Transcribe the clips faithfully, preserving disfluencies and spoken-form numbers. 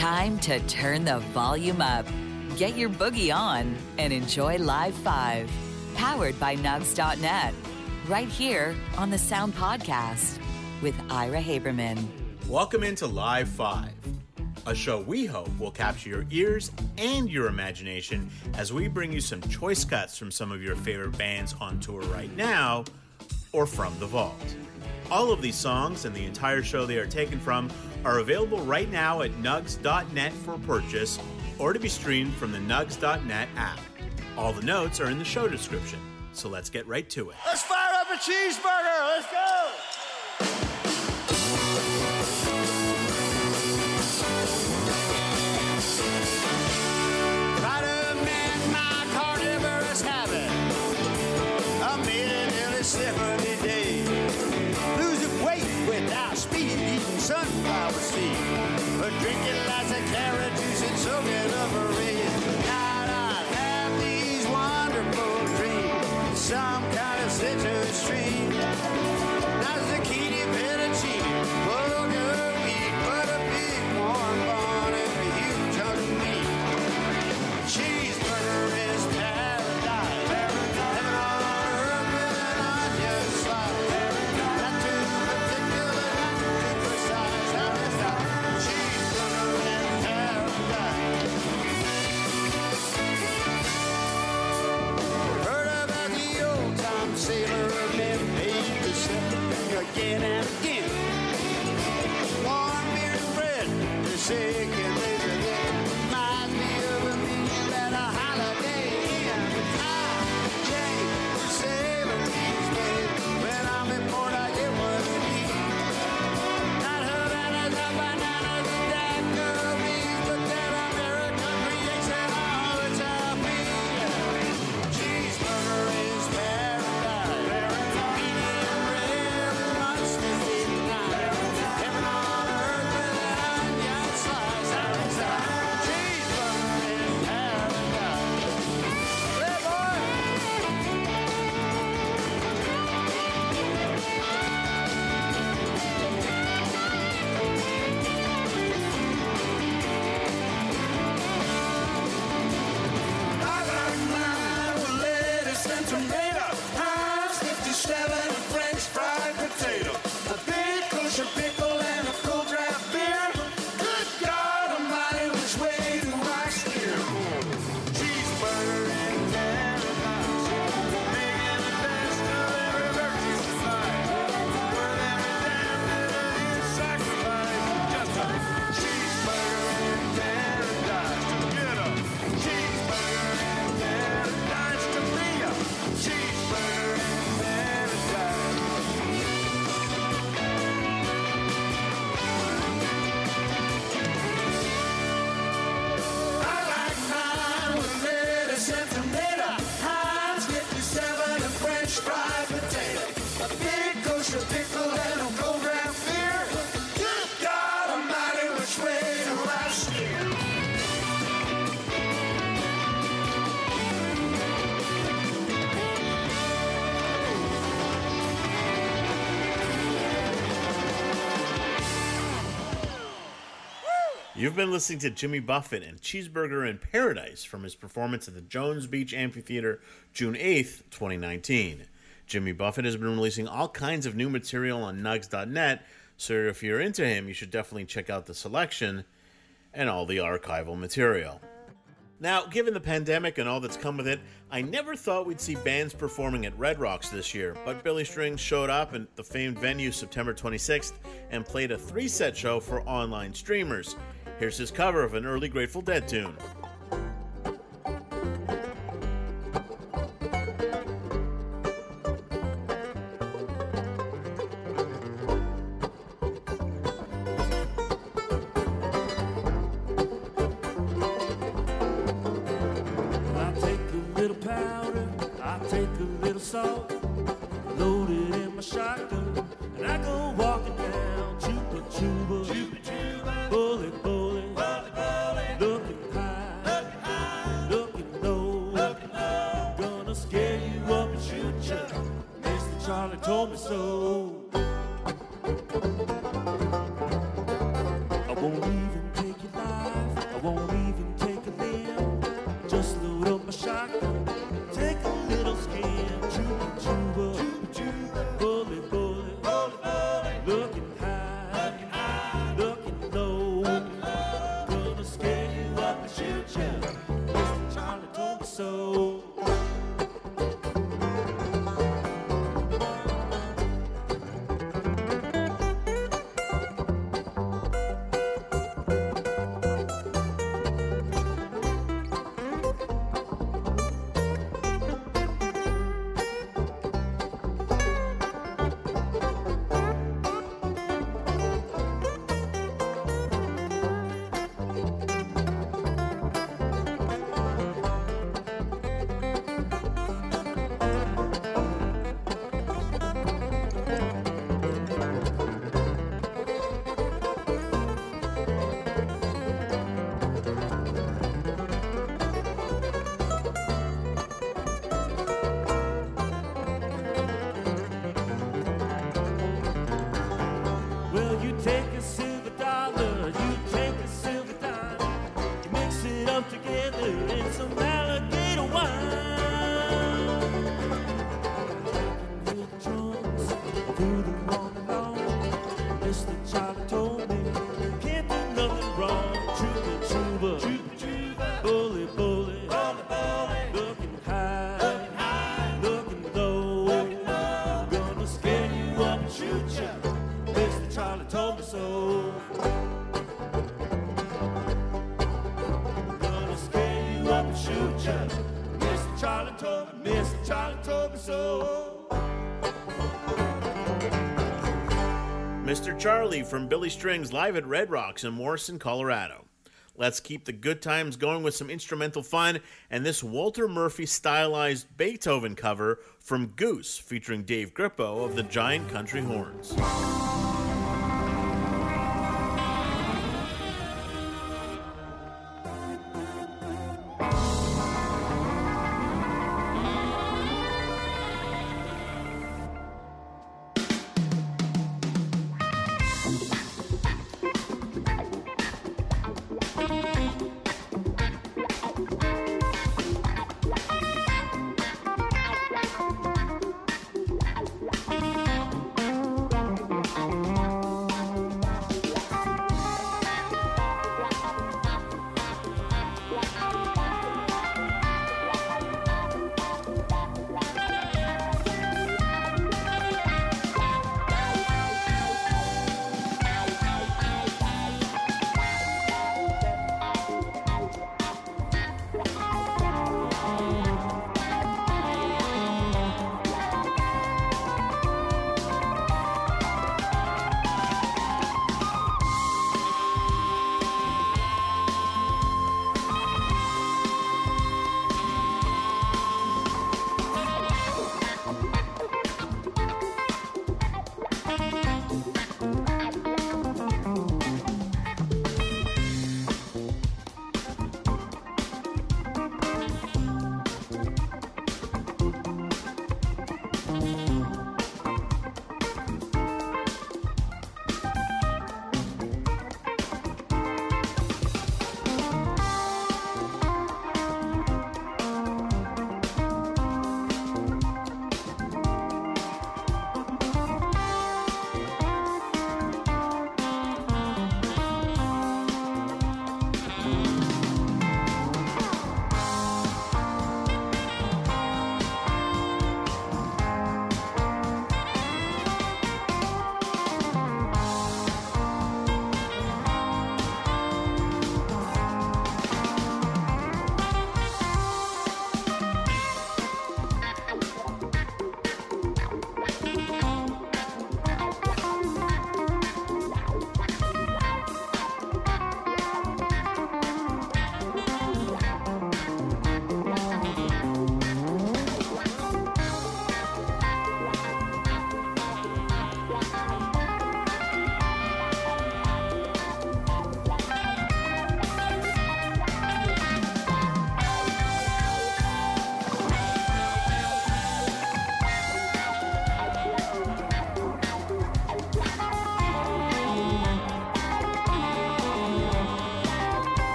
Time to turn the volume up. Get your boogie on and enjoy Live five. Powered by Nugs dot net. Right here on the Sound Podcast with Ira Haberman. Welcome into Live five, a show we hope will capture your ears and your imagination as we bring you some choice cuts from some of your favorite bands on tour right now or from the vault. All of these songs and the entire show they are taken from are available right now at Nugs dot net for purchase or to be streamed from the Nugs dot net app. All the notes are in the show description, so let's get right to it. Let's fire up a cheeseburger! Let's go! Try to amend my carnivorous habit. I made it nearly seventy days. Losing weight without speed, eating sunflower seed. But drinking lots of carrot juice and soaking up a rain. Now I have these wonderful dreams. Some kind of citrus stream. Now zucchini, fettuccine, bulgur wheat, but a big warm bun and a huge hunk of meat. Cheeseburger is paradise. Heaven on earth with an onion slice. Not too particular, not too precise. How is that? Cheeseburger in paradise. Heard about the old time sailor of men made the ship again and again. Warm beer and bread, the sick and lazy again. Reminds me of a meal at a holiday inn. I, Jay, sailor these days. When I'm in port, I get what I need. Not Havanas, not bananas, and daiquiris, but that American creation all the time. Cheeseburger is paradise. Medium rare, mustard seed nine. Heaven on earth with an onion slice. Cheeseburger is paradise. Hey, boy! I like mine with lettuce and tomato. Heinz fifty-seven and French fried potato. A big kosher pickle and a cold draft beer. Good God Almighty, which way do I steer? Cheeseburger and paradise. Making the best of every virtue's fight. Worth every damn bit of his sacrifice. Just a cheeseburger and paradise to get a cheeseburger and paradise to be a cheeseburger and paradise. I like mine with lettuce and tomato. Heinz fifty-seven and French fried potato. A big kosher pickle and a cold draft beer. Good God Almighty, which way do I steer? You've been listening to Jimmy Buffett and Cheeseburger in Paradise from his performance at the Jones Beach Amphitheater June eighth, twenty nineteen. Jimmy Buffett has been releasing all kinds of new material on Nugs dot net, so if you're into him, you should definitely check out the selection and all the archival material. Now, given the pandemic and all that's come with it, I never thought we'd see bands performing at Red Rocks this year, but Billy Strings showed up at the famed venue September twenty-sixth and played a three-set show for online streamers. Here's his cover of an early Grateful Dead tune. I take a little powder, I take a little salt, load it in my shotgun, and I go walking down Chupa Chuba, Chupa Chuba, Bully Bully, Bully Bully, looking high, looking low, looking low, gonna scare you up and shoot you. Mister Charlie told me so. I won't even take your life. so. Mister Charlie from Billy Strings live at Red Rocks in Morrison, Colorado. Let's keep the good times going with some instrumental fun and this Walter Murphy stylized Beethoven cover from Goose featuring Dave Grippo of the Giant Country Horns. Thank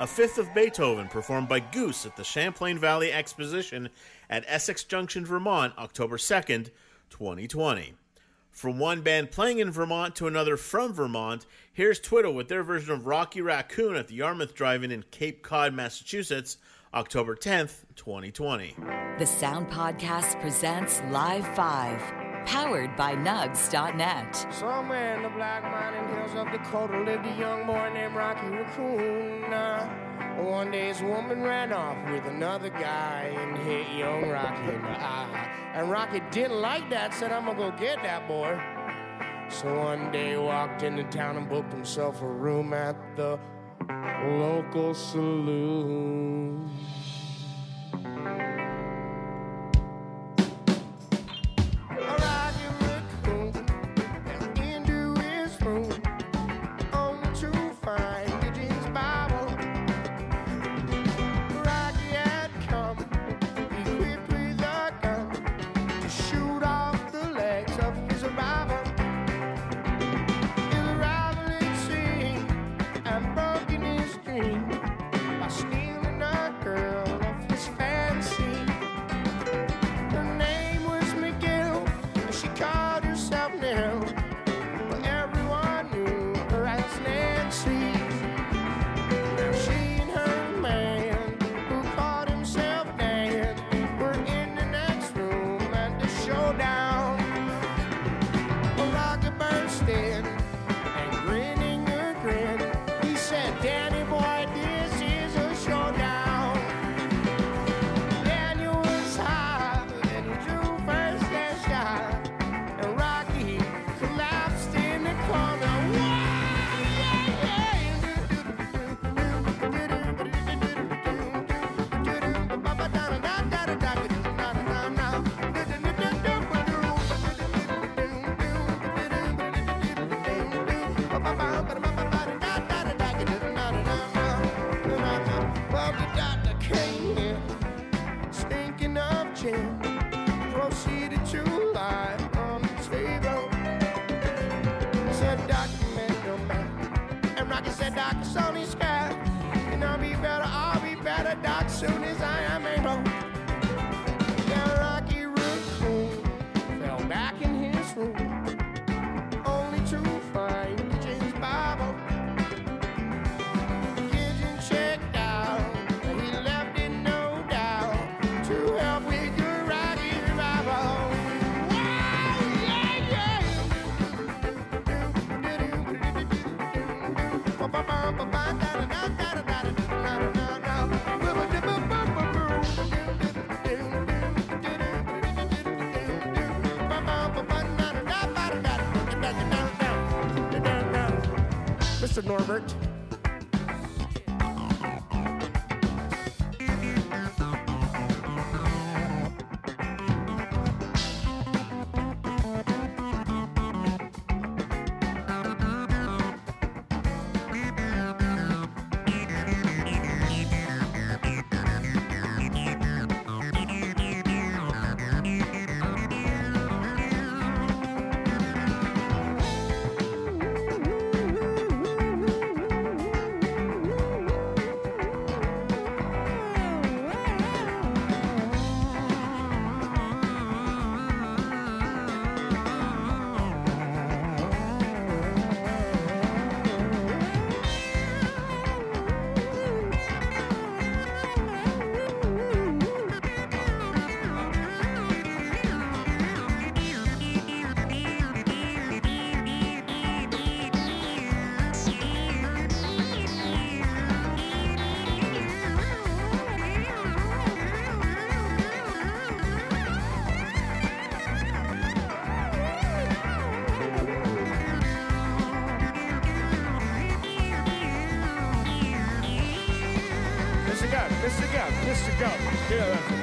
A Fifth of Beethoven, performed by Goose at the Champlain Valley Exposition at Essex Junction, Vermont, October second, twenty twenty. From one band playing in Vermont to another from Vermont, here's Twiddle with their version of Rocky Raccoon at the Yarmouth Drive-In in Cape Cod, Massachusetts, October tenth, twenty twenty. The Sound Podcast presents Live five, powered by Nugs dot net. Somewhere in the Black Mountain Hills of Dakota lived a young boy named Rocky Raccoon. Uh, one day his woman ran off with another guy and hit young Rocky in the eye. And Rocky didn't like that, said, I'm gonna go get that boy. So one day he walked into town and booked himself a room at the local saloon. Proceeded to lie on the table. Said, Doctor, man, no man. And Rocky said, Doctor, Sony sky. And I'll be better, I'll be better, Doc, soon as I am able. Then Rocky Raccoon fell back in his room, only to find James Bible. Kitchen checked out, and he left it no doubt to help with your Rocky revival. Wow, yeah, yeah. Mister Norbert. Mister Go, Mister Go, Mister Go. Yeah.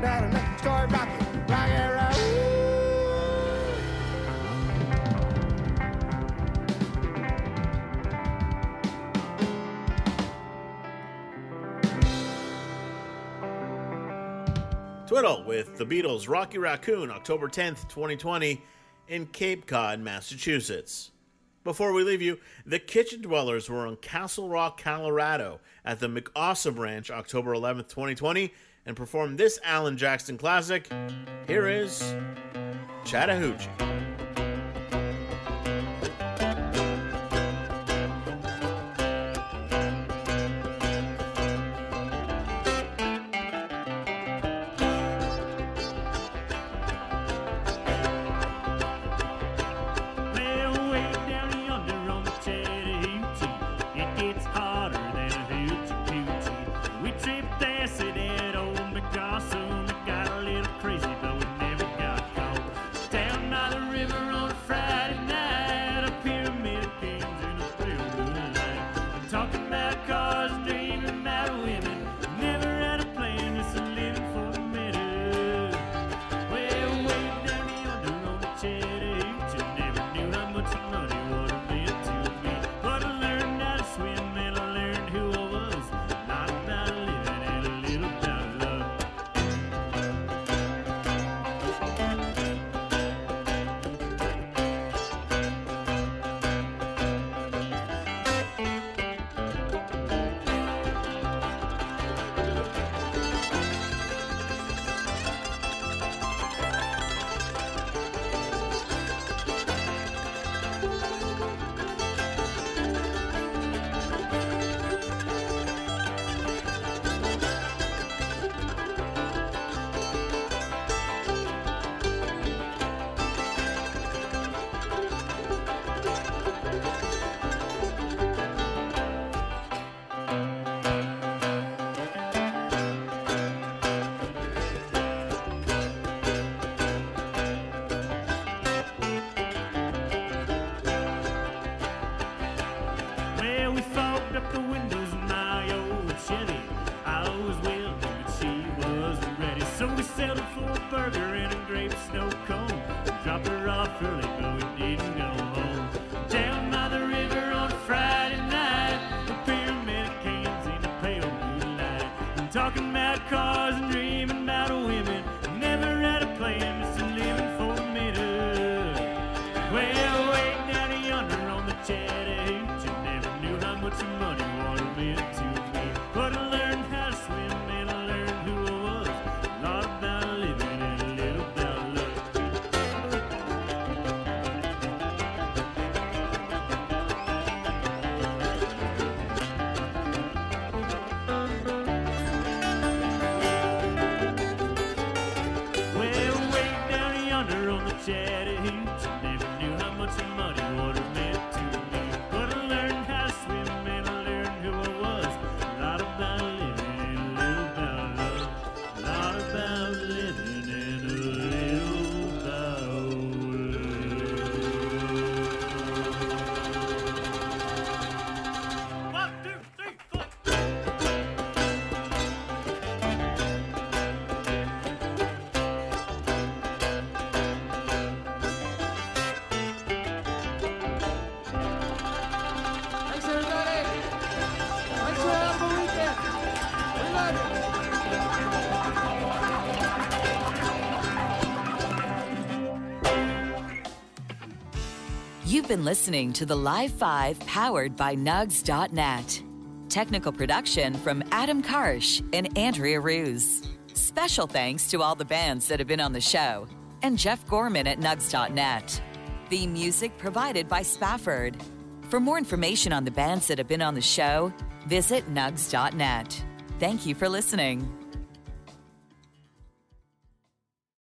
down and start rocking, rocking, rocking. Twiddle with the Beatles' Rocky Raccoon, October tenth, twenty twenty, in Cape Cod, Massachusetts. Before we leave you, the Kitchen Dwellers were on Castle Rock, Colorado at the McAwesome Ranch, October eleventh, twenty twenty, and performed this Alan Jackson classic. Here is Chattahoochee. You've been listening to the Live five powered by Nugs dot net. Technical production from Adam Karsh and Andrea Ruse. Special thanks to all the bands that have been on the show and Jeff Gorman at Nugs dot net. Theme music provided by Spafford. For more information on the bands that have been on the show, visit Nugs dot net. Thank you for listening.